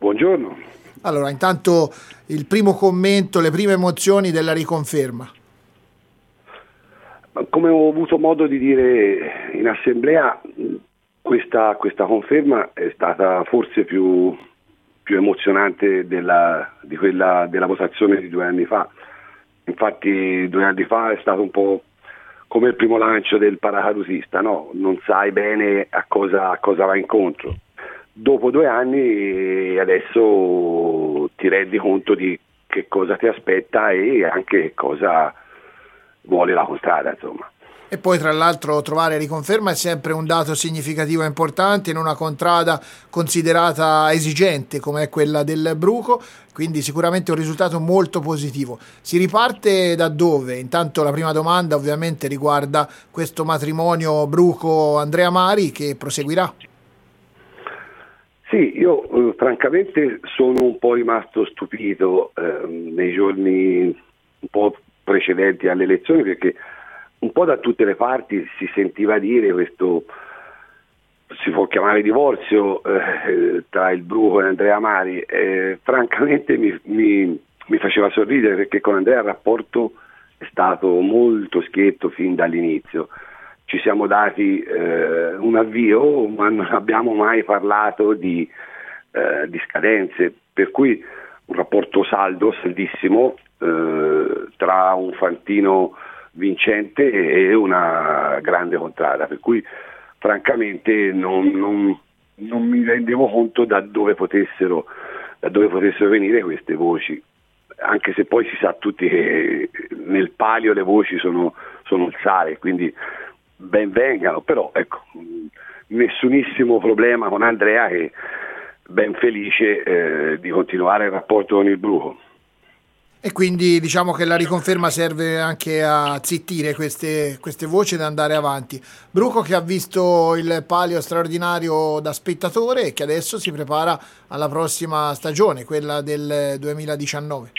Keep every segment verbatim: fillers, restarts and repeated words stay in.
buongiorno. Allora, intanto il primo commento, le prime emozioni della riconferma. Come ho avuto modo di dire in assemblea, questa, questa conferma è stata forse più, più emozionante della, di quella della votazione di due anni fa. Infatti due anni fa è stato un po' come il primo lancio del paracadutista, no? Non sai bene a cosa, a cosa va incontro. Dopo due anni adesso ti rendi conto di che cosa ti aspetta e anche che cosa vuole la contrada, insomma. E poi tra l'altro trovare riconferma è sempre un dato significativo e importante in una contrada considerata esigente come è quella del Bruco, quindi sicuramente un risultato molto positivo. Si riparte da dove? Intanto la prima domanda ovviamente riguarda questo matrimonio Bruco-Andrea Mari che proseguirà. Sì, io eh, francamente sono un po' rimasto stupito eh, nei giorni un po' precedenti alle elezioni, perché un po' da tutte le parti si sentiva dire questo, si può chiamare divorzio eh, tra il Bruco e Andrea Mari. Eh, francamente mi, mi, mi faceva sorridere, perché con Andrea il rapporto è stato molto schietto fin dall'inizio. Ci siamo dati eh, un avvio, ma non abbiamo mai parlato di, eh, di scadenze, per cui un rapporto saldo, saldissimo, eh, tra un fantino vincente e una grande contrada, per cui francamente non, non, non mi rendevo conto da dove potessero, da dove potessero venire queste voci, anche se poi si sa tutti che nel palio le voci sono, sono il sale, quindi ben vengano, però ecco, nessunissimo problema con Andrea, che ben felice eh, di continuare il rapporto con il Bruco. E quindi diciamo che la riconferma serve anche a zittire queste, queste voci ed andare avanti. Bruco che ha visto il palio straordinario da spettatore e che adesso si prepara alla prossima stagione, quella del duemiladiciannove.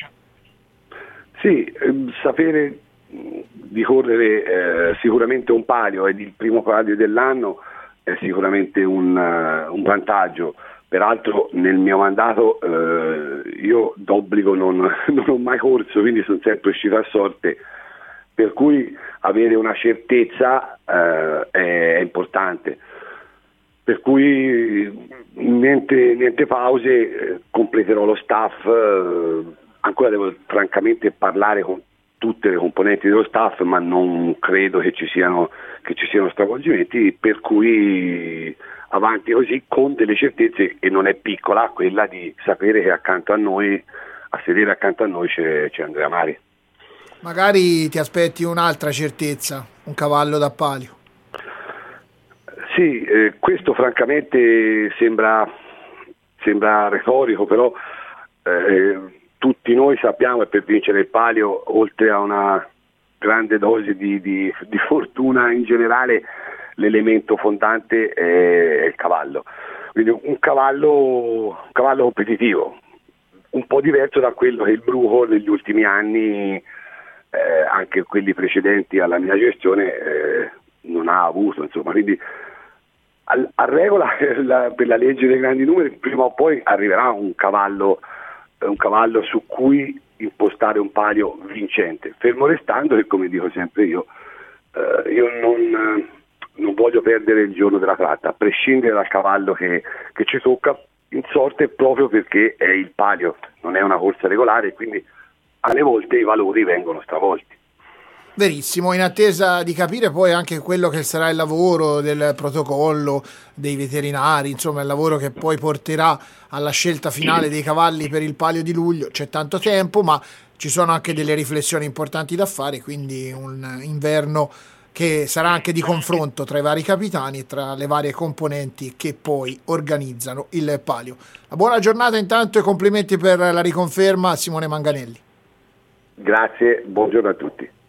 Sì, ehm, sapere di correre eh, sicuramente un palio ed il primo palio dell'anno è sicuramente un, uh, un vantaggio. Peraltro nel mio mandato eh, io d'obbligo non, non ho mai corso, quindi sono sempre uscito a sorte, per cui avere una certezza eh, è, è importante. Per cui niente, niente pause, eh, completerò lo staff, eh, ancora devo francamente parlare con tutte le componenti dello staff, ma non credo che ci siano, che ci siano stravolgimenti, per cui avanti così con delle certezze, e non è piccola quella di sapere che accanto a noi, a sedere accanto a noi c'è, c'è Andrea Mari. Magari ti aspetti un'altra certezza, un cavallo da palio. Sì, eh, questo francamente sembra, sembra retorico, però eh, tutti noi sappiamo che per vincere il palio, oltre a una grande dose di, di, di fortuna in generale, l'elemento fondante è il cavallo, quindi un cavallo, un cavallo competitivo, un po' diverso da quello che il Bruco negli ultimi anni, eh, anche quelli precedenti alla mia gestione, eh, non ha avuto, insomma, quindi a, a regola la, per la legge dei grandi numeri prima o poi arriverà un cavallo, un cavallo su cui impostare un palio vincente, fermo restando che, come dico sempre io, eh, io non non voglio perdere il giorno della tratta, a prescindere dal cavallo che, che ci tocca in sorte, proprio perché è il palio, non è una corsa regolare, quindi alle volte i valori vengono stravolti. Verissimo, in attesa di capire poi anche quello che sarà il lavoro del protocollo, dei veterinari, insomma il lavoro che poi porterà alla scelta finale dei cavalli per il palio di luglio. C'è tanto tempo, ma ci sono anche delle riflessioni importanti da fare, quindi un inverno che sarà anche di confronto tra i vari capitani e tra le varie componenti che poi organizzano il palio. Una buona giornata intanto e complimenti per la riconferma a Simone Manganelli. Grazie, buongiorno a tutti.